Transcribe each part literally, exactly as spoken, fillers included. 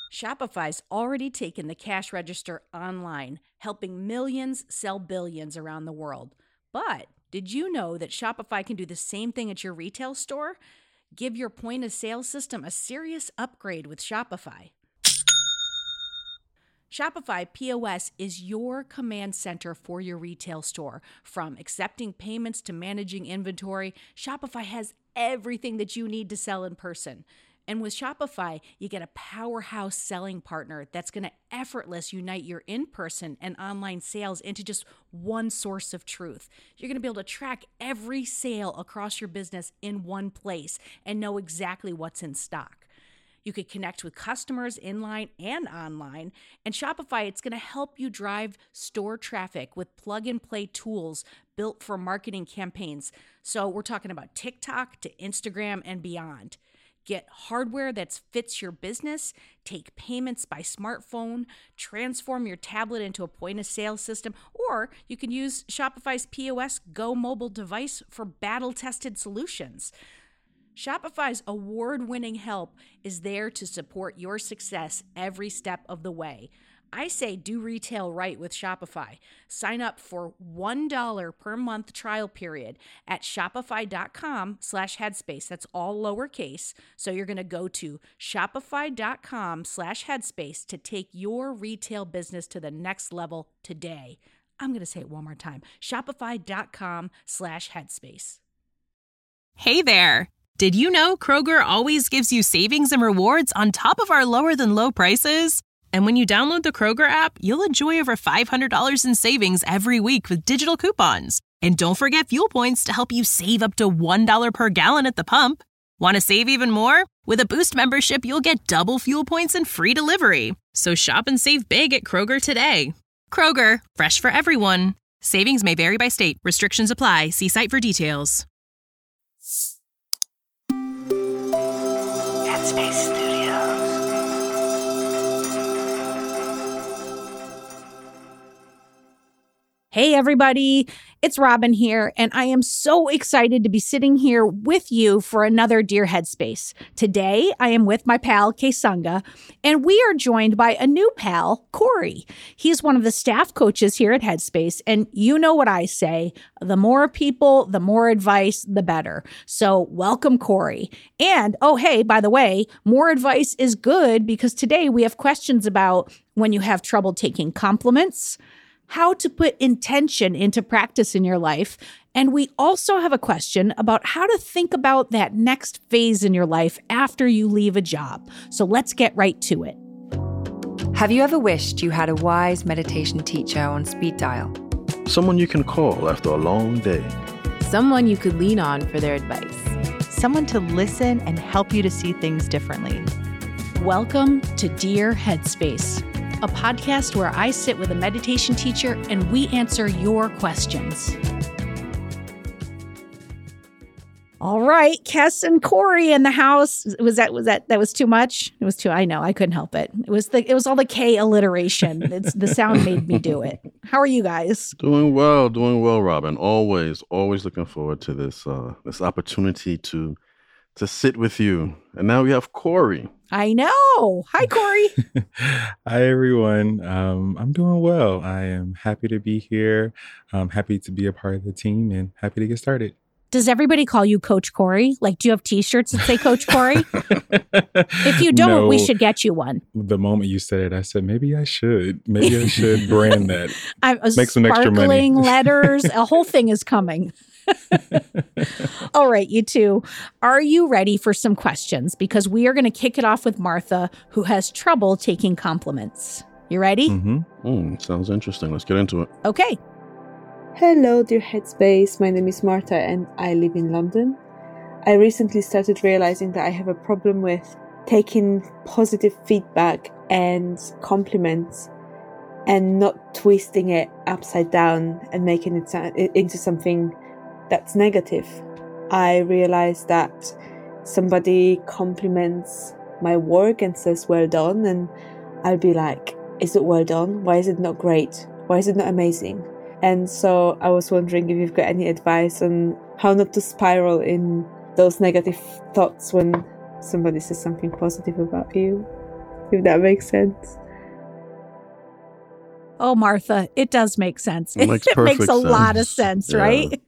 Shopify's already taken the cash register online, helping millions sell billions around the world. But did you know that Shopify can do the same thing at your retail store? Give your point of sale system a serious upgrade with Shopify. Shopify P O S is your command center for your retail store. From accepting payments to managing inventory, Shopify has everything that you need to sell in person. And with Shopify, you get a powerhouse selling partner that's going to effortless unite your in-person and online sales into just one source of truth. You're going to be able to track every sale across your business in one place and know exactly what's in stock. You could connect with customers inline and online. And Shopify, it's going to help you drive store traffic with plug-and-play tools built for marketing campaigns. So we're talking about TikTok to Instagram and beyond. Get hardware that fits your business, take payments by smartphone, transform your tablet into a point-of-sale system, or you can use Shopify's P O S Go mobile device for battle-tested solutions. Shopify's award-winning help is there to support your success every step of the way. I say do retail right with Shopify. Sign up for one dollar per month trial period at shopify.com slash headspace. That's all lowercase. So you're going to go to shopify.com slash headspace to take your retail business to the next level today. I'm going to say it one more time. Shopify.com slash headspace. Hey there. Did you know Kroger always gives you savings and rewards on top of our lower than low prices? And when you download the Kroger app, you'll enjoy over five hundred dollars in savings every week with digital coupons. And don't forget fuel points to help you save up to one dollar per gallon at the pump. Want to save even more? With a Boost membership, you'll get double fuel points and free delivery. So shop and save big at Kroger today. Kroger, fresh for everyone. Savings may vary by state. Restrictions apply. See site for details. Headspace Studios. Hey everybody, it's Robin here, and I am so excited to be sitting here with you for another Dear Headspace. Today, I am with my pal, Kasunga, and we are joined by a new pal, Corey. He's one of the staff coaches here at Headspace, and you know what I say, the more people, the more advice, the better. So welcome, Corey. And, oh hey, by the way, more advice is good because today we have questions about when you have trouble taking compliments, how to put intention into practice in your life. And we also have a question about how to think about that next phase in your life after you leave a job. So let's get right to it. Have you ever wished you had a wise meditation teacher on speed dial? Someone you can call after a long day. Someone you could lean on for their advice. Someone to listen and help you to see things differently. Welcome to Dear Headspace, a podcast where I sit with a meditation teacher and we answer your questions. All right, Kes and Corey in the house. Was that was that that was too much? It was too. I know I couldn't help it. It was the it was all the K alliteration. It's the sound made me do it. How are you guys? Doing well, doing well, Robin. Always, always looking forward to this uh, this opportunity to to sit with you. And now we have Corey. I know. Hi, Corey. Hi, everyone. Um, I'm doing well. I am happy to be here. I'm happy to be a part of the team and happy to get started. Does everybody call you Coach Corey? Like, do you have T-shirts that say Coach Corey? If you don't, No. we should get you one. The moment you said it, I said, maybe I should. Maybe I should brand that. I'm a Make some extra money. sparkling letters. A whole thing is coming. All right, you two. Are you ready for some questions? Because we are going to kick it off with Martha, who has trouble taking compliments. You ready? Mm-hmm. Mm, sounds interesting. Let's get into it. Okay. Hello, dear Headspace. My name is Martha and I live in London. I recently started realizing that I have a problem with taking positive feedback and compliments and not twisting it upside down and making it sa- into something that's negative. I realized that somebody compliments my work and says well done, and I'll be like, is it well done? Why is it not great? Why is it not amazing? And so I was wondering if you've got any advice on how not to spiral in those negative thoughts when somebody says something positive about you. if that makes sense. Oh, Martha, it does make sense. It makes it makes a perfect lot of sense. sense, Yeah. right?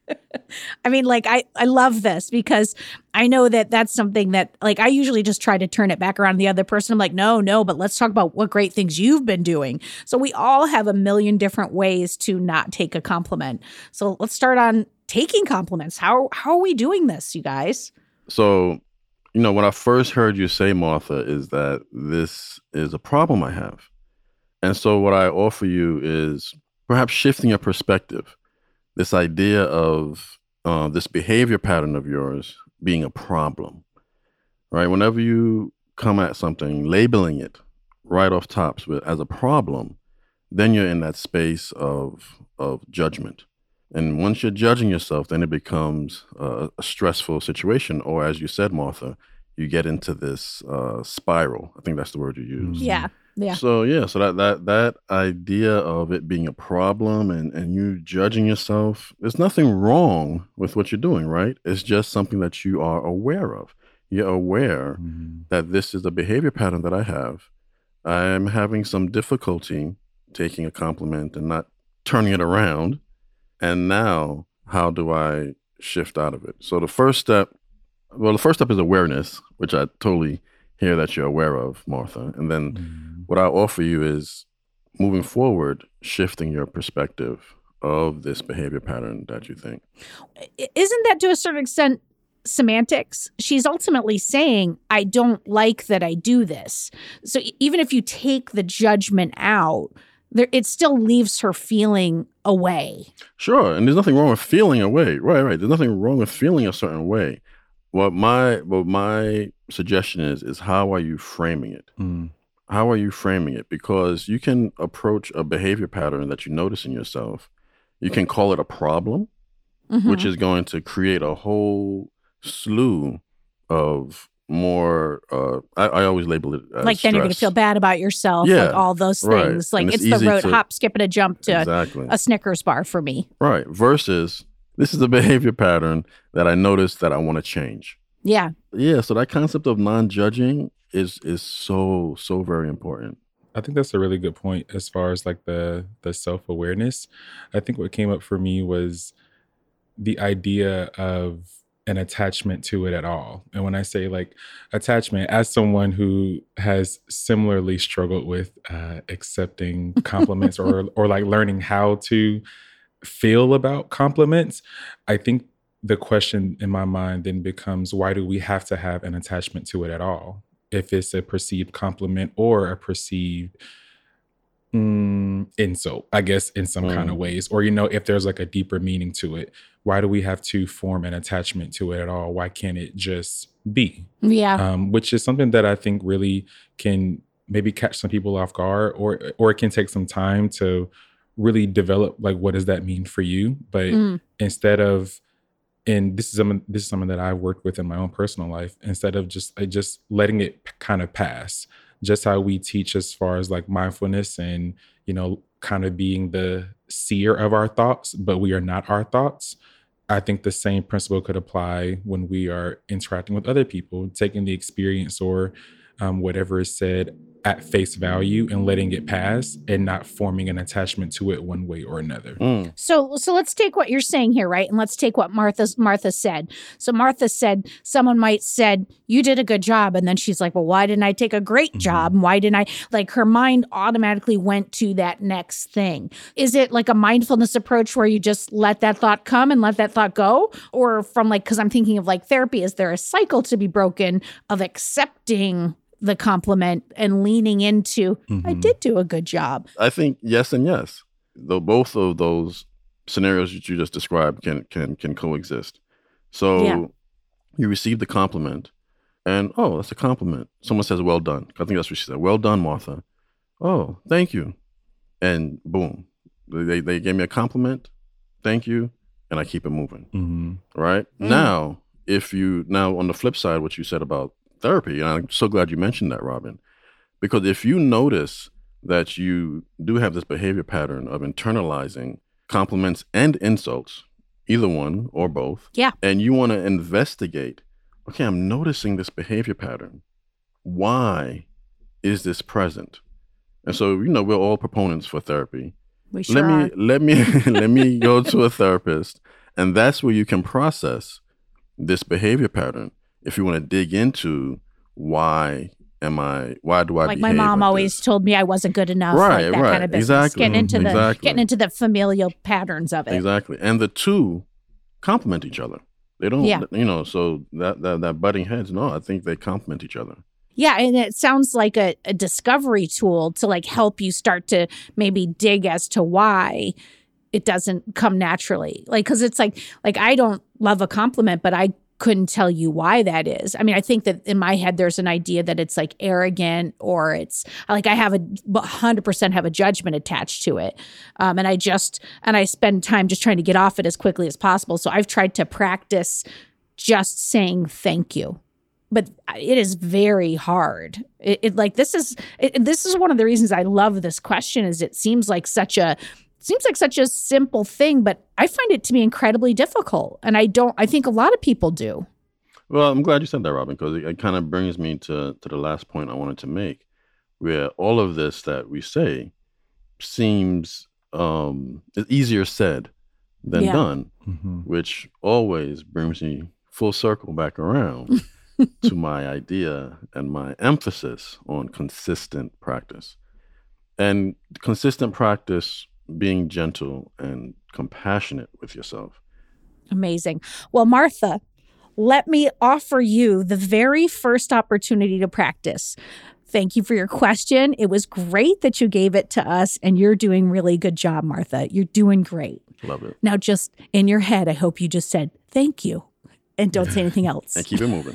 I mean, like, I, I love this because I know that that's something that, like, I usually just try to turn it back around to the other person. I'm like, no, no, but let's talk about what great things you've been doing. So we all have a million different ways to not take a compliment. So let's start on taking compliments. How, how are we doing this, you guys? So, you know, when I first heard you say, Martha, is that this is a problem I have. And so what I offer you is perhaps shifting your perspective. This idea of uh, this behavior pattern of yours being a problem, right? Whenever you come at something, labeling it right off tops with, as a problem, then you're in that space of of judgment. And once you're judging yourself, then it becomes uh, a stressful situation. Or as you said, Martha, you get into this uh, spiral. I think that's the word you used. Yeah. Yeah. So yeah, so that that that idea of it being a problem and and you judging yourself, there's nothing wrong with what you're doing, right? It's just something that you are aware of. You're aware Mhm. that this is a behavior pattern that I have. I'm having some difficulty taking a compliment and not turning it around. And now, how do I shift out of it? So the first step, well, the first step is awareness, which I totally hear that you're aware of, Martha. And then Mhm. what I offer you is moving forward, shifting your perspective of this behavior pattern that you think. I- Isn't that to a certain extent semantics? She's ultimately saying, I don't like that I do this. So e- even if you take the judgment out, there, it still leaves her feeling away. Sure, and there's nothing wrong with feeling a way. Right, right. There's nothing wrong with feeling a certain way. What my what my suggestion is is how are you framing it? Mm. How are you framing it? Because you can approach a behavior pattern that you notice in yourself. You can call it a problem, Mhm. which is going to create a whole slew of more. Uh, I, I always label it as like then you're going to stress. feel bad about yourself, Yeah, like all those right. things. Like And it's, it's the easy road to- hop, skip, and a jump to Exactly. a Snickers bar for me. Right. Versus this is a behavior pattern that I noticed that I want to change. Yeah. Yeah. So that concept of non-judging is is so so very important. I think that's a really good point as far as like the the self-awareness. I think what came up for me was the idea of an attachment to it at all. And when I say like attachment, as someone who has similarly struggled with uh, accepting compliments or or like learning how to feel about compliments, I think the question in my mind then becomes, why do we have to have an attachment to it at all? If it's a perceived compliment or a perceived mm, insult, I guess, in some kind of Mm. ways, or, you know, if there's like a deeper meaning to it, why do we have to form an attachment to it at all? Why can't it just be? Yeah. Um, which is something that I think really can maybe catch some people off guard, or or it can take some time to really develop, like, what does that mean for you? But Mm. instead of, and this is something this is something that I've worked with in my own personal life, instead of just like just letting it p- kind of pass, just how we teach as far as like mindfulness and, you know, kind of being the seer of our thoughts, but we are not our thoughts. I think the same principle could apply when we are interacting with other people, taking the experience or um, whatever is said at face value and letting it pass and not forming an attachment to it one way or another. Mm. So so let's take what you're saying here, right? And let's take what Martha Martha said. So Martha said someone might said, you did a good job. And then she's like, well, why didn't I take a great job? And why didn't I? Like her mind automatically went to that next thing. Is it like a mindfulness approach where you just let that thought come and let that thought go? Or from like, because I'm thinking of like therapy, is there a cycle to be broken of accepting the compliment and leaning into, I Mhm. did do a good job? I think yes and yes. Though both of those scenarios that you just described can can can coexist. So Yeah. you receive the compliment, and oh, that's a compliment. Someone says, "Well done." I think that's what she said. Well done, Martha. Oh, thank you. And boom, they they gave me a compliment. Thank you, and I keep it moving. Mhm. Right Mm. now, if you now on the flip side, what you said about therapy, and I'm so glad you mentioned that, Robin, because if you notice that you do have this behavior pattern of internalizing compliments and insults, either one or both, Yeah. and you want to investigate, okay, I'm noticing this behavior pattern. Why is this present? And so, you know, we're all proponents for therapy. We sure let me are. let me let me go to a therapist, and that's where you can process this behavior pattern. If you want to dig into why am I why do I like behave my mom like always this? told me I wasn't good enough, Right, like that right, kind of business. exactly, Getting into the exactly. getting into the familial patterns of it. Exactly, and the two complement each other. They don't, Yeah. you know. So that that that butting heads, no, I think they complement each other. Yeah, and it sounds like a, a discovery tool to like help you start to maybe dig as to why it doesn't come naturally. Like, because it's like, like I don't love a compliment, but I couldn't tell you why that is. I mean, I think that in my head, there's an idea that it's like arrogant or it's like I have a one hundred percent have a judgment attached to it. Um, and I just, and I spend time just trying to get off it as quickly as possible. So I've tried to practice just saying thank you. But it is very hard. It, it like this is it, this is one of the reasons I love this question. Is it seems like such a seems like such a simple thing, but I find it to be incredibly difficult, and I don't. I think a lot of people do. Well, I'm glad you said that, Robin, because it, it kind of brings me to to the last point I wanted to make, where all of this that we say seems um, easier said than Yeah. done, Mm-hmm. which always brings me full circle back around to my idea and my emphasis on consistent practice. And consistent practice being gentle and compassionate with yourself. Amazing. Well, Martha, let me offer you the very first opportunity to practice. Thank you for your question. It was great that you gave it to us, and you're doing really good job, Martha. You're doing great. Love it. Now, just in your head, I hope you just said thank you and don't say anything else. And keep it moving.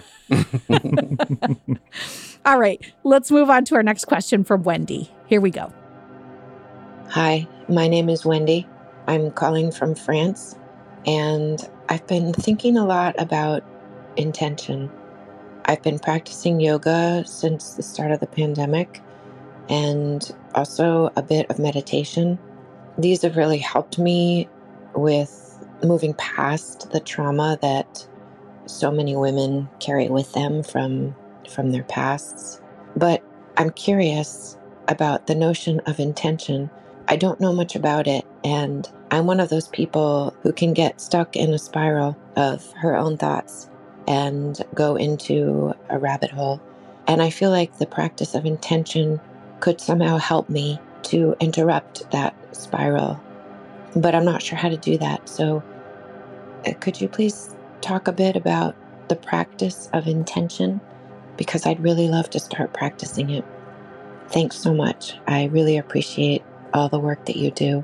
All right, let's move on to our next question from Wendy. Here we go. Hi, my name is Wendy. I'm calling from France, and I've been thinking a lot about intention. I've been practicing yoga since the start of the pandemic, and also a bit of meditation. These have really helped me with moving past the trauma that so many women carry with them from, from their pasts. But I'm curious about the notion of intention. I don't know much about it, and I'm one of those people who can get stuck in a spiral of her own thoughts and go into a rabbit hole. And I feel like the practice of intention could somehow help me to interrupt that spiral. But I'm not sure how to do that. So uh, could you please talk a bit about the practice of intention? Because I'd really love to start practicing it. Thanks so much. I really appreciate all the work that you do.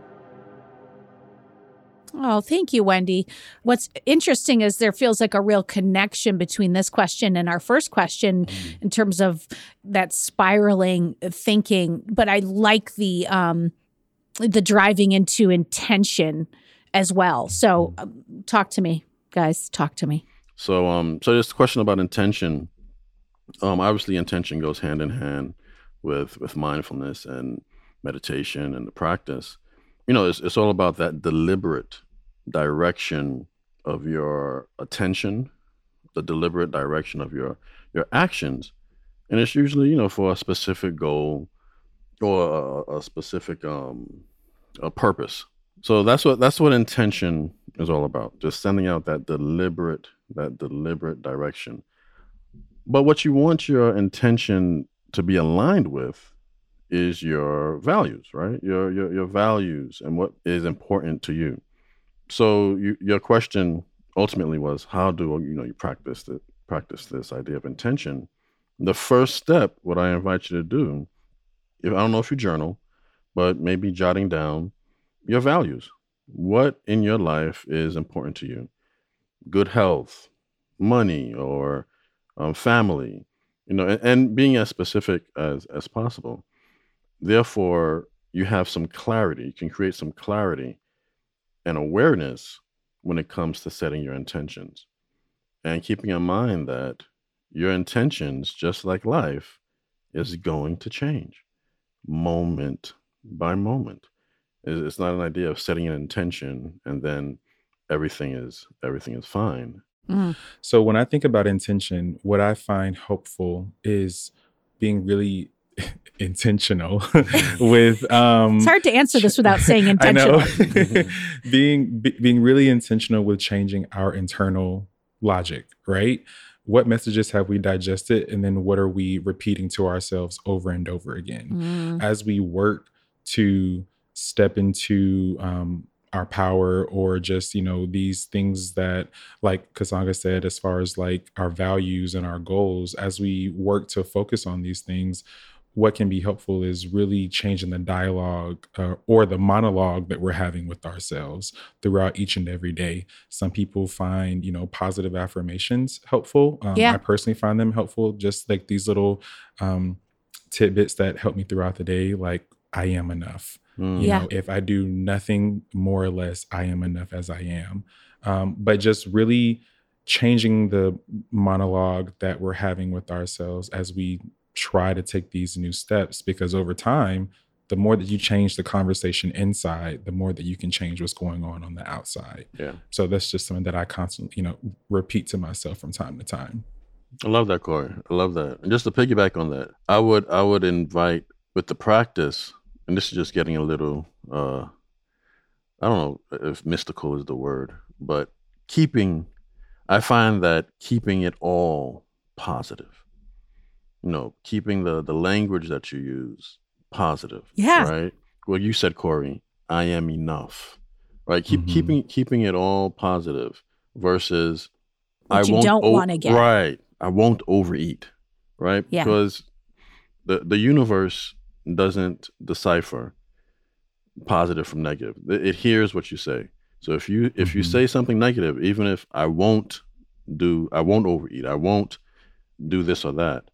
Oh, thank you, Wendy. What's interesting is there feels like a real connection between this question and our first question in terms of that spiraling thinking. But I like the um, the driving into intention as well. So um, talk to me, guys. Talk to me. So, um, so this question about intention. Um, obviously, intention goes hand in hand with with mindfulness and meditation and the practice. You know, it's it's all about that deliberate direction of your attention, the deliberate direction of your your actions, and it's usually, you know, for a specific goal or a, a specific um a purpose. So that's what that's what intention is all about. Just sending out that deliberate that deliberate direction. But what you want your intention to be aligned with is your values, right? Your your your values and what is important to you. So you, your question ultimately was, how do you know you practice it, practice this idea of intention? The first step, what I invite you to do, if I don't know if you journal, but maybe jotting down your values. What in your life is important to you? Good health, money, or um, family, you know, and, and being as specific as as possible. Therefore, you have some clarity. You can create some clarity and awareness when it comes to setting your intentions. And keeping in mind that your intentions, just like life, is going to change moment by moment. It's it's not an idea of setting an intention and then everything is everything is fine. Mm. So when I think about intention, what I find hopeful is being really intentional with um It's hard to answer this without saying intentional. I know. being be, being really intentional with changing our internal logic, right? What messages have we digested, and then what are we repeating to ourselves over and over again? Mm. As we work to step into um our power, or just, you know, these things that, like Cassandra said, as far as like our values and our goals, as we work to focus on these things, what can be helpful is really changing the dialogue uh, or the monologue that we're having with ourselves throughout each and every day. Some people find, you know, positive affirmations helpful. Um, Yeah. I personally find them helpful, just like these little um, tidbits that help me throughout the day, like I am enough. Mm. You Yeah. know, if I do nothing more or less, I am enough as I am. Um, but just really changing the monologue that we're having with ourselves as we try to take these new steps, because over time, the more that you change the conversation inside, the more that you can change what's going on on the outside. Yeah. So that's just something that I constantly, you know, repeat to myself from time to time. I love that, Corey. I love that. And just to piggyback on that, I would I would invite with the practice, and this is just getting a little, uh, I don't know if mystical is the word, but keeping, I find that keeping it all positive, you know, keeping the, the language that you use positive. Yeah. Right. Well, you said, Corey, I am enough, right? Keep Mhm. keeping, keeping it all positive versus What I you won't, don't o- wanna get. right. I won't overeat, right? Yeah. Because the, the universe doesn't decipher positive from negative. It, it hears what you say. So if you if you Mhm. say something negative, even if I won't do, I won't overeat, I won't do this or that,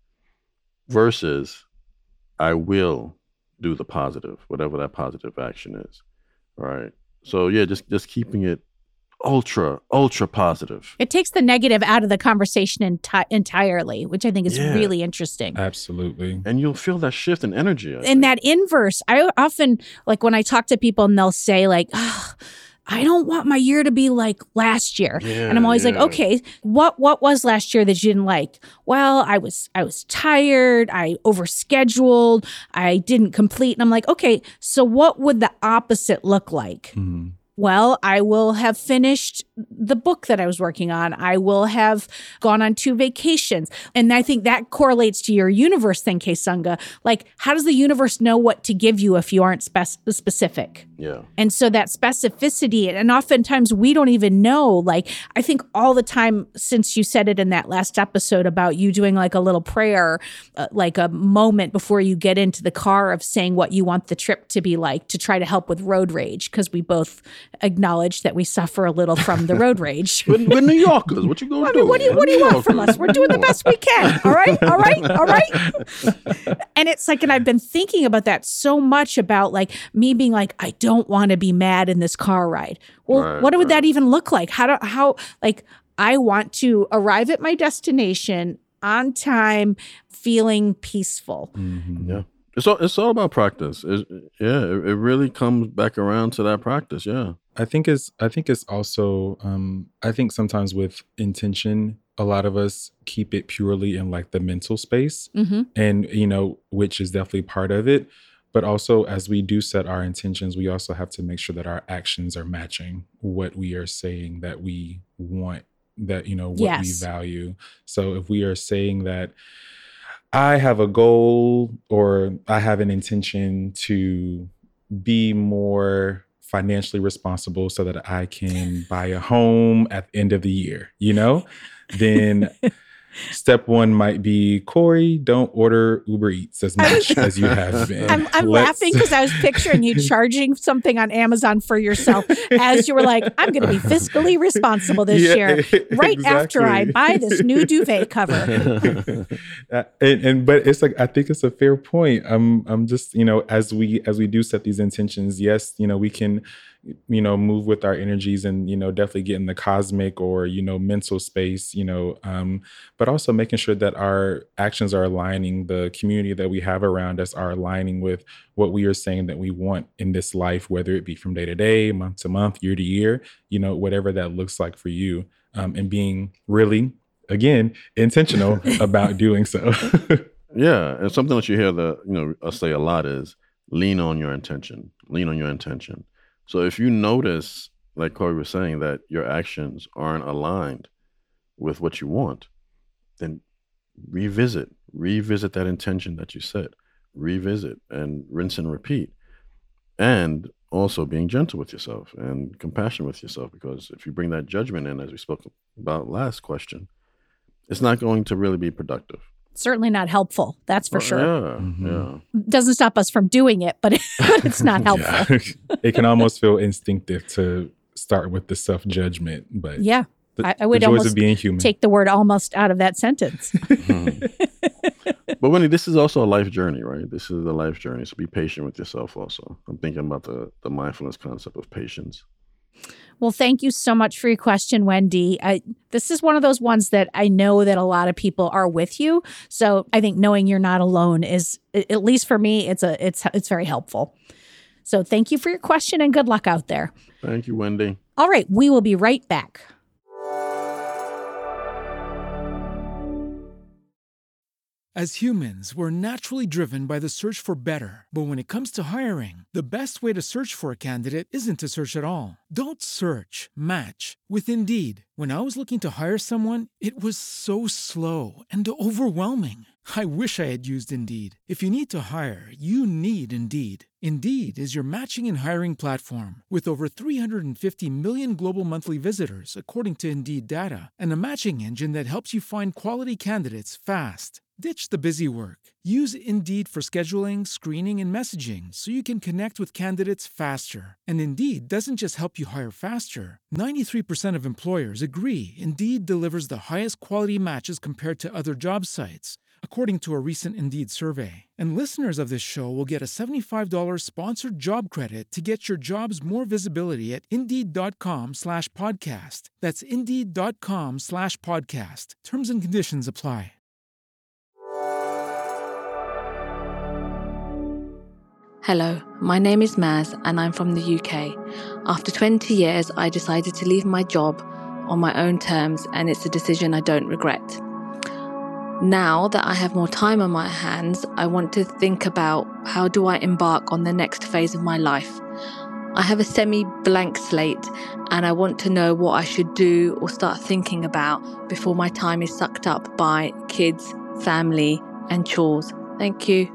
versus I will do the positive, whatever that positive action is, right? So yeah, just just keeping it ultra ultra positive. It takes the negative out of the conversation enti- entirely, which I think is Yeah. really interesting. Absolutely. And you'll feel that shift in energy. I And think. that inverse, I often, like when I talk to people and they'll say like, oh, I don't want my year to be like last year. Yeah, and I'm always like, yeah. okay, what what was last year that you didn't like? Well, I was I was tired, I overscheduled, I didn't complete. And I'm like, okay, so what would the opposite look like? Mhm. Well, I will have finished the book that I was working on. I will have gone on two vacations. And I think that correlates to your universe thing, Kesunga. Like, how does the universe know what to give you if you aren't spec- specific? Yeah. And so that specificity, and oftentimes we don't even know, like, I think all the time since you said it in that last episode about you doing like a little prayer, uh, like a moment before you get into the car of saying what you want the trip to be like to try to help with road rage, because we both acknowledge that we suffer a little from the road rage. We're, we're New Yorkers. What you gonna I do? mean, what do you, We're what do you New want from Yorkers. us? We're doing the best we can. All right. All right. All right. And it's like, and I've been thinking about that so much about like me being like, I don't want to be mad in this car ride. Well, Right, what would right. that even look like? How do, how, like, I want to arrive at my destination on time, feeling peaceful. Mhm. Yeah. It's all, it's all about practice. It's, yeah, it, it really comes back around to that practice. Yeah. I think it's I think it's also um, I think sometimes with intention, a lot of us keep it purely in like the mental space, Mm-hmm. and you know, which is definitely part of it. But also, as we do set our intentions, we also have to make sure that our actions are matching what we are saying that we want, that you know what Yes. we value. So if we are saying that I have a goal or I have an intention to be more financially responsible so that I can buy a home at the end of the year, you know, then step one might be, Corey, don't order Uber Eats as much as you have been. I'm, I'm Let's- laughing because I was picturing you charging something on Amazon for yourself as you were like, I'm going to be fiscally responsible this Yeah, year, right after I exactly. buy this new duvet cover. Uh, and, and but it's like I think it's a fair point. I'm I'm just you know as we as we do set these intentions, yes, you know we can you know move with our energies and you know definitely get in the cosmic or you know mental space, you know, um, but also making sure that our actions are aligning, the community that we have around us are aligning with what we are saying that we want in this life, whether it be from day to day, month to month, year to year, you know, whatever that looks like for you, um, and being really, again, intentional about doing so. Yeah, and something that you hear the you know us say a lot is lean on your intention. Lean on your intention. So if you notice, like Corey was saying, that your actions aren't aligned with what you want, then revisit, revisit that intention that you set, revisit and rinse and repeat. And also being gentle with yourself and compassionate with yourself, because if you bring that judgment in, as we spoke about last question, it's not going to really be productive. Certainly not helpful. That's for Oh, sure. Yeah, Mhm. yeah. Doesn't stop us from doing it, but, but it's not helpful. Yeah. It can almost feel instinctive to start with the self-judgment, but Yeah. the, I, I would the joys almost of being human. take the word almost out of that sentence. Mhm. But Wendy, this is also a life journey, right? This is a life journey. So be patient with yourself also. I'm thinking about the, the mindfulness concept of patience. Well, thank you so much for your question, Wendy. I, this is one of those ones that I know that a lot of people are with you. So I think knowing you're not alone is, at least for me, it's a it's it's very helpful. So thank you for your question and good luck out there. Thank you, Wendy. All right, we will be right back. As humans, we're naturally driven by the search for better. But when it comes to hiring, the best way to search for a candidate isn't to search at all. Don't search, match with Indeed. When I was looking to hire someone, it was so slow and overwhelming. I wish I had used Indeed. If you need to hire, you need Indeed. Indeed is your matching and hiring platform with over three hundred fifty million global monthly visitors, according to Indeed data, and a matching engine that helps you find quality candidates fast. Ditch the busy work. Use Indeed for scheduling, screening, and messaging so you can connect with candidates faster. And Indeed doesn't just help you hire faster. ninety-three percent of employers agree Indeed delivers the highest quality matches compared to other job sites, according to a recent Indeed survey. And listeners of this show will get a seventy-five dollars sponsored job credit to get your jobs more visibility at Indeed.com slash podcast. That's Indeed.com slash podcast. Terms and conditions apply. Hello, my name is Maz and I'm from the U K. After twenty years, I decided to leave my job on my own terms, and it's a decision I don't regret. Now that I have more time on my hands, I want to think about how do I embark on the next phase of my life. I have a semi-blank slate and I want to know what I should do or start thinking about before my time is sucked up by kids, family, and chores. Thank you.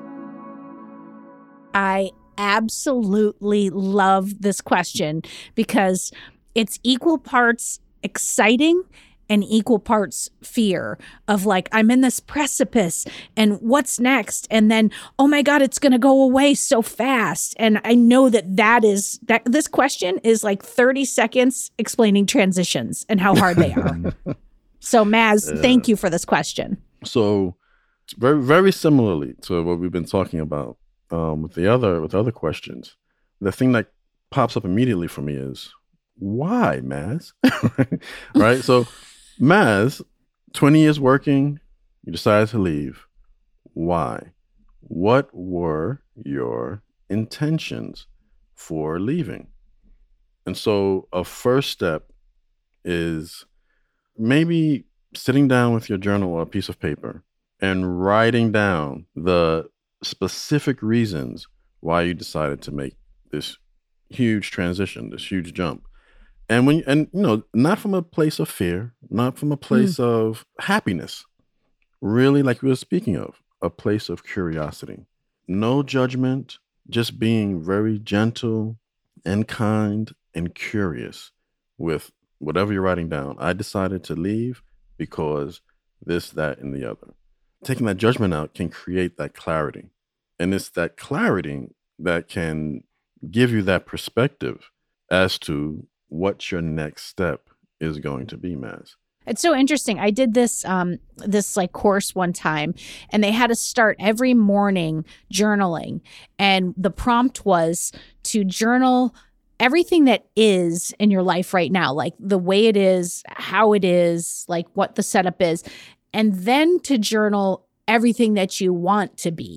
I absolutely love this question because it's equal parts exciting and equal parts fear of like, I'm in this precipice and what's next? And then, oh my God, it's going to go away so fast. And I know that that is that this question is like thirty seconds explaining transitions and how hard they are. So Maz, Yeah. thank you for this question. So very, very similarly to what we've been talking about um, with the other with other questions, the thing that pops up immediately for me is why, Maz? Right? So Maz, twenty years working, you decided to leave. Why? What were your intentions for leaving? And so a first step is maybe sitting down with your journal or a piece of paper and writing down the specific reasons why you decided to make this huge transition, this huge jump. And when and you know, not from a place of fear, not from a place mm. of happiness, really, like we were speaking of, a place of curiosity. No judgment, just being very gentle and kind and curious with whatever you're writing down. I decided to leave because this, that, and the other. Taking that judgment out can create that clarity. And it's that clarity that can give you that perspective as to what your next step is going to be, Maz. It's so interesting. I did this um, this like course one time, and they had to start every morning journaling. And the prompt was to journal everything that is in your life right now, like the way it is, how it is, like what the setup is, and then to journal everything that you want to be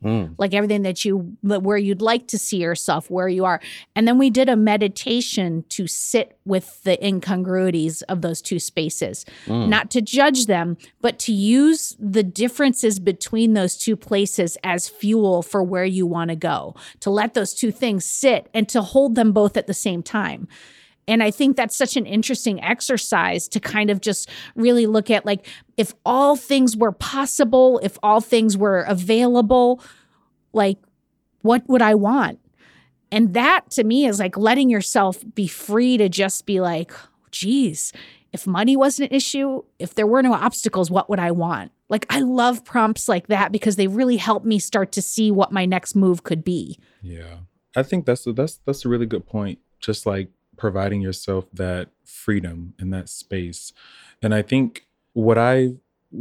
Mm. like everything that you, where you'd like to see yourself, where you are. And then we did a meditation to sit with the incongruities of those two spaces, Mm. not to judge them, but to use the differences between those two places as fuel for where you want to go, to let those two things sit and to hold them both at the same time. And I think that's such an interesting exercise to kind of just really look at, like, if all things were possible, if all things were available, like, what would I want? And that to me is like letting yourself be free to just be like, geez, if money wasn't an issue, if there were no obstacles, what would I want? Like, I love prompts like that because they really help me start to see what my next move could be. Yeah. I think that's that's that's a really good point. Just like providing yourself that freedom in that space. And I think what I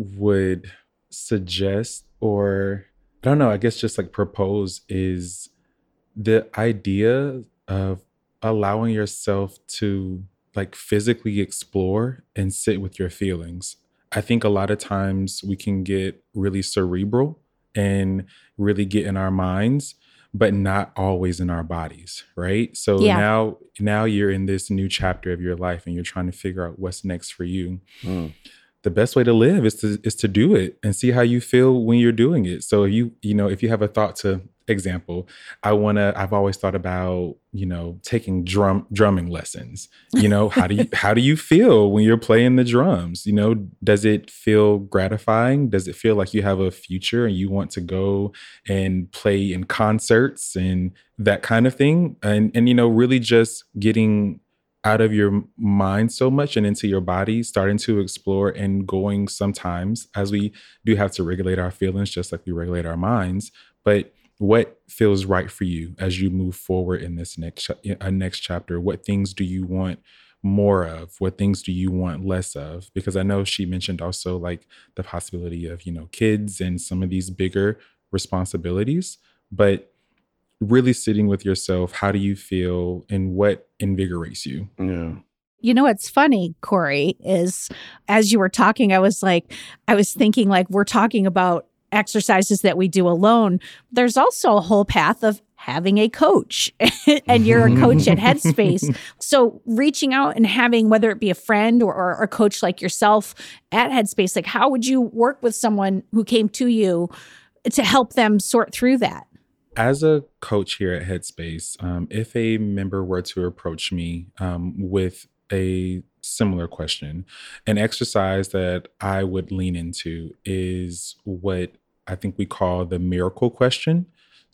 would suggest, or I don't know, I guess just like propose, is the idea of allowing yourself to like physically explore and sit with your feelings. I think a lot of times we can get really cerebral and really get in our minds, but not always in our bodies, right? So Yeah. now, now you're in this new chapter of your life and you're trying to figure out what's next for you. Mm. The best way to live is to is to do it and see how you feel when you're doing it. So you, you know, if you have a thought to, example, I want to, I've always thought about, you know, taking drum drumming lessons. You know, how do you, how do you feel when you're playing the drums? You know, does it feel gratifying? Does it feel like you have a future and you want to go and play in concerts and that kind of thing? And, and, you know, really just getting out of your mind so much and into your body, starting to explore and going sometimes, as we do have to regulate our feelings, just like we regulate our minds, but what feels right for you as you move forward in this next uh, next chapter? What things do you want more of? What things do you want less of? Because I know she mentioned also like the possibility of, you know, kids and some of these bigger responsibilities, but really sitting with yourself, how do you feel and what invigorates you? Yeah. You know, what's funny, Corey, is as you were talking, I was like, I was thinking like we're talking about exercises that we do alone. There's also a whole path of having a coach and you're a coach at Headspace. So reaching out and having, whether it be a friend or, or a coach like yourself at Headspace, like how would you work with someone who came to you to help them sort through that? As a coach here at Headspace, um, if a member were to approach me um, with a similar question, an exercise that I would lean into is what I think we call the miracle question.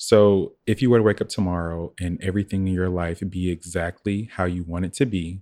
So if you were to wake up tomorrow and everything in your life be exactly how you want it to be,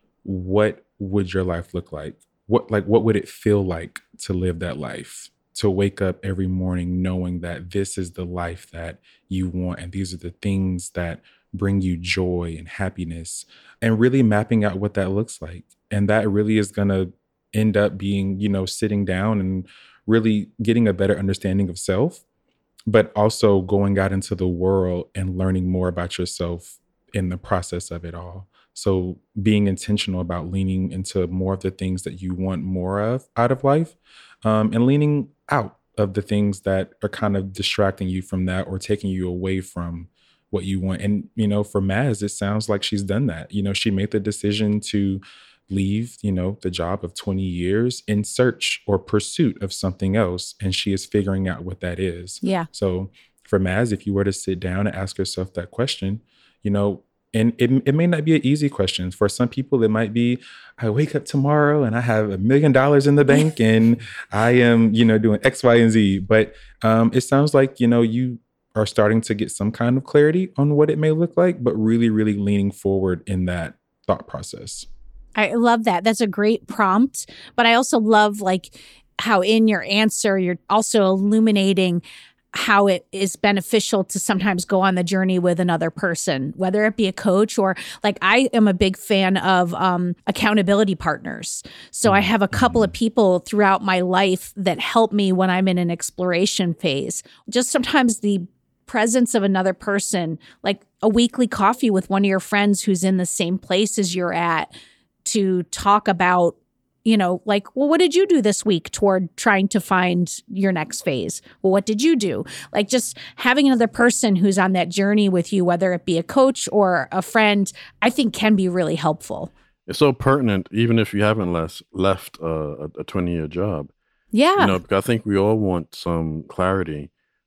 what would your life look like? What like what would it feel like to live that life? To wake up every morning knowing that this is the life that you want and these are the things that bring you joy and happiness, and really mapping out what that looks like. And that really is going to end up being, you know, sitting down and really getting a better understanding of self, but also going out into the world and learning more about yourself in the process of it all. So being intentional about leaning into more of the things that you want more of out of life, um, and leaning out of the things that are kind of distracting you from that or taking you away from what you want. And, you know, for Maz, it sounds like she's done that. You know, she made the decision to leave, you know, the job of twenty years in search or pursuit of something else. And she is figuring out what that is. Yeah. So for Maz, if you were to sit down and ask yourself that question, you know, and it, it may not be an easy question. For some people, it might be, I wake up tomorrow and I have a million dollars in the bank and I am, you know, doing X, Y, and Z. But um, it sounds like, you know, you are starting to get some kind of clarity on what it may look like, but really, really leaning forward in that thought process. I love that. That's a great prompt. But I also love like how in your answer, you're also illuminating how it is beneficial to sometimes go on the journey with another person, whether it be a coach or like I am a big fan of um, accountability partners. So I have a couple of people throughout my life that help me when I'm in an exploration phase. Just sometimes the presence of another person, like a weekly coffee with one of your friends who's in the same place as you're at, to talk about you know, like, well, what did you do this week toward trying to find your next phase? Well, what did you do? Like just having another person who's on that journey with you, whether it be a coach or a friend, I think can be really helpful. It's so pertinent, even if you haven't less, left uh, a twenty-year job. Yeah. You know, because I think we all want some clarity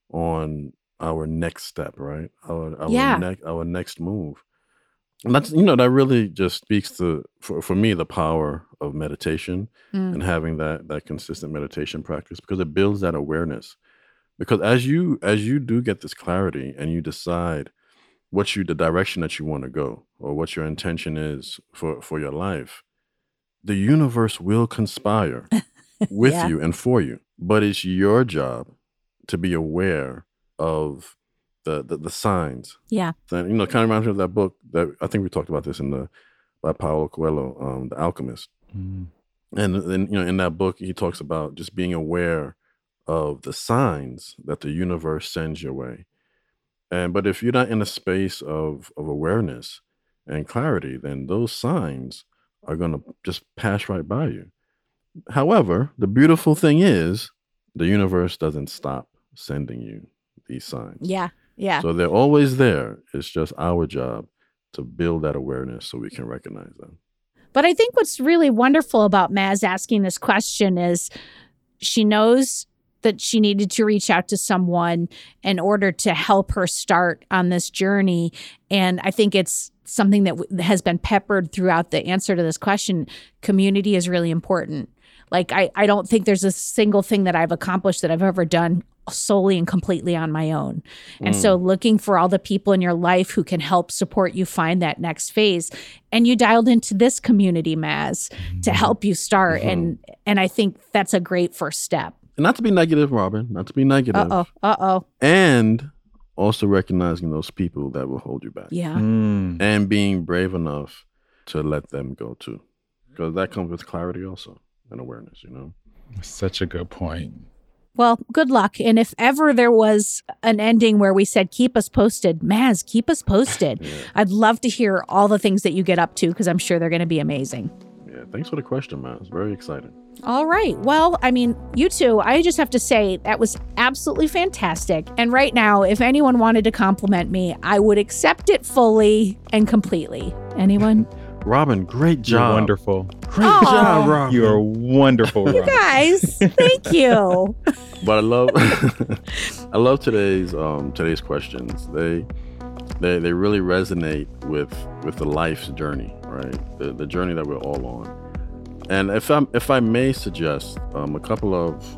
on our next step, right? Our our, Yeah. ne- our next move. And that's, you know, that really just speaks to, for, for me, the power of meditation Mm. and having that that consistent meditation practice, because it builds that awareness. Because as you as you do get this clarity and you decide what you the direction that you want to go or what your intention is for for your life, the universe will conspire with Yeah. you and for you. But it's your job to be aware of the the, the signs. Yeah. Then, you know, kind of reminds me of that book that I think we talked about this in the by Paulo Coelho, um, The Alchemist. Mm. And then, you know, in that book, he talks about just being aware of the signs that the universe sends your way. And but if you're not in a space of of awareness and clarity, then those signs are gonna just pass right by you. However, the beautiful thing is the universe doesn't stop sending you these signs. Yeah. Yeah. So they're always there. It's just our job to build that awareness so we can recognize them. But I think what's really wonderful about Maz asking this question is she knows that she needed to reach out to someone in order to help her start on this journey. And I think it's something that w- has been peppered throughout the answer to this question. Community is really important. Like, I, I don't think there's a single thing that I've accomplished that I've ever done solely and completely on my own. And Mm. so looking for all the people in your life who can help support you find that next phase. And you dialed into this community, Maz, to help you start. Mhm. And and I think that's a great first step. And not to be negative, Robin, not to be negative. Uh-oh. Uh-oh. And also recognizing those people that will hold you back. Yeah. Mm. And being brave enough to let them go too. Because that comes with clarity also and awareness, you know? Such a good point. Well, good luck. And if ever there was an ending where we said, keep us posted, Maz, keep us posted. Yeah. I'd love to hear all the things that you get up to because I'm sure they're going to be amazing. Yeah, thanks for the question, man. It's very exciting. All right. Well, I mean, you two, I just have to say that was absolutely fantastic. And right now, if anyone wanted to compliment me, I would accept it fully and completely. Anyone? Robin, great You're job. wonderful. Great Aw. job, Robin. You're wonderful, You Robin. guys, thank you. But I love I love today's um today's questions. They they they really resonate with with the life's journey, right? The the journey that we're all on. And if I'm if I may suggest um a couple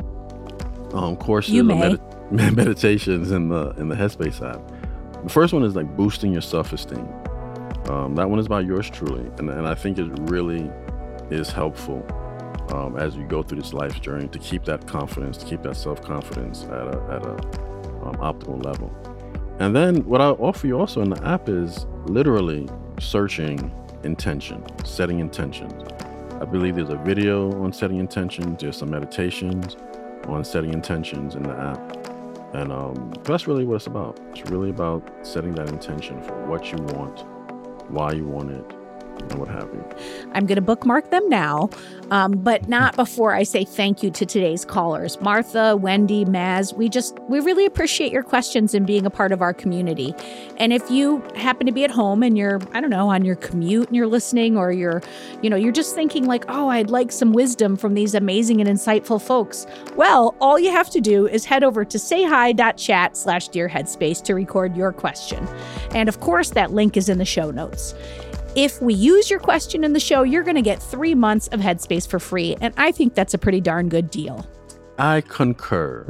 of um courses You or may. med- meditations in the in the Headspace app. The first one is like boosting your self-esteem. Um, that one is by yours truly, and, and I think it really is helpful um, as you go through this life's journey to keep that confidence, to keep that self-confidence at a at a um, optimal level. And then what I offer you also in the app is literally searching intention, setting intentions. I believe there's a video on setting intentions. There's some meditations on setting intentions in the app, and um, that's really what it's about. It's really about setting that intention for what you want, why you want it, and what have you. I'm going to bookmark them now, um, but not before I say thank you to today's callers. Martha, Wendy, Maz, we just, we really appreciate your questions and being a part of our community. And if you happen to be at home and you're, I don't know, on your commute and you're listening, or you're, you know, you're just thinking like, oh, I'd like some wisdom from these amazing and insightful folks. Well, all you have to do is head over to sayhi.chat slash Dear Headspace to record your question. And of course, that link is in the show notes. If we use your question in the show, you're going to get three months of Headspace for free. And I think that's a pretty darn good deal. I concur.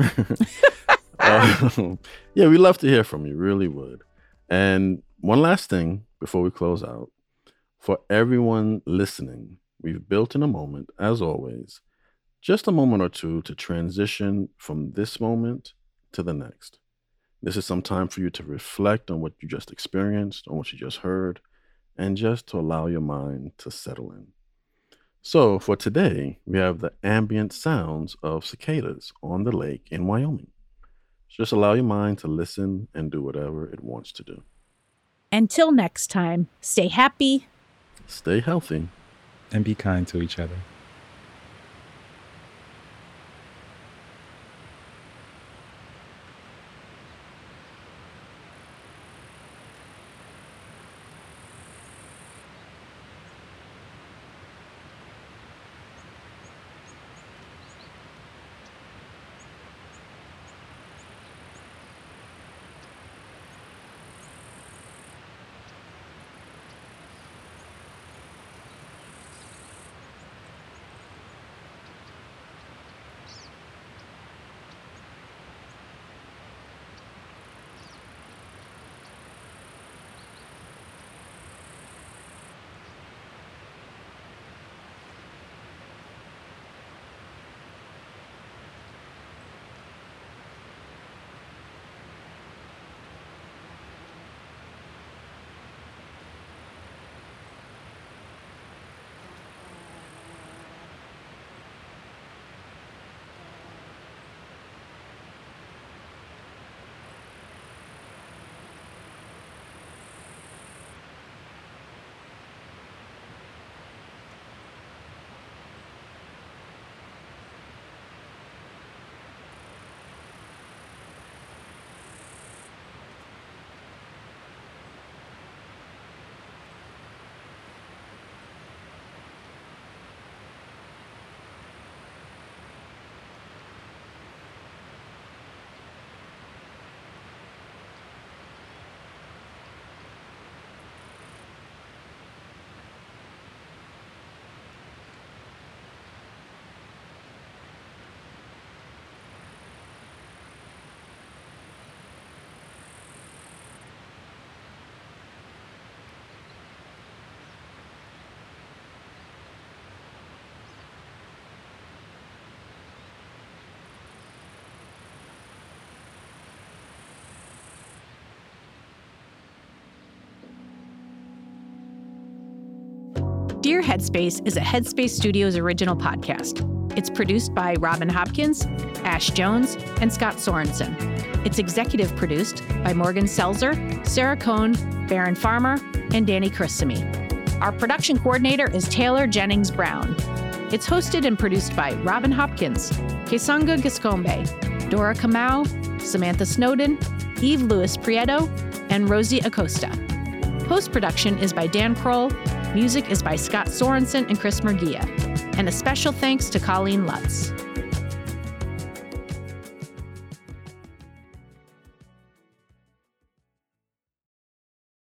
um, yeah, we love to hear from you, really would. And one last thing before we close out. For everyone listening, we've built in a moment, as always, just a moment or two to transition from this moment to the next. This is some time for you to reflect on what you just experienced, on what you just heard, and just to allow your mind to settle in. So for today, we have the ambient sounds of cicadas on the lake in Wyoming. Just allow your mind to listen and do whatever it wants to do. Until next time, stay happy. Stay healthy. And be kind to each other. Dear Headspace is a Headspace Studios original podcast. It's produced by Robin Hopkins, Ash Jones, and Scott Sorensen. It's executive produced by Morgan Selzer, Sarah Cohn, Baron Farmer, and Danny Chrissamy. Our production coordinator is Taylor Jennings Brown. It's hosted and produced by Robin Hopkins, Kesanga Giscombe, Dora Kamau, Samantha Snowden, Eve Lewis Prieto, and Rosie Acosta. Post-production is by Dan Kroll, music is by Scott Sorensen and Chris Murguia, and a special thanks to Colleen Lutz.